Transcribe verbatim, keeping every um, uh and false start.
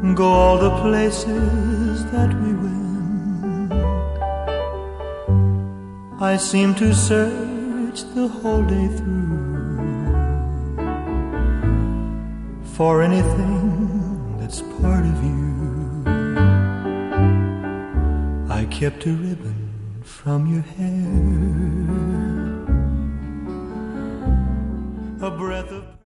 go all the places that we went. I seem to search the whole day through for anything that's part of you. I kept a ribbon from your hair, a breath of